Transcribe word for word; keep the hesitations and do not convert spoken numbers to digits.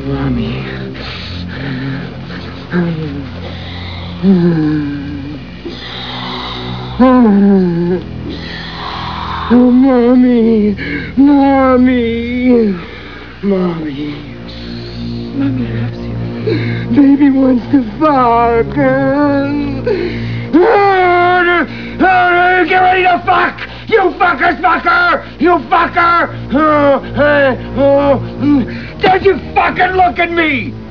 Mommy. Oh, Mommy. Mommy. Mommy. Mommy loves you. Baby wants to fuck. Get ready to fuck! You fuckers fucker! You fucker! Don't you fucking look at me!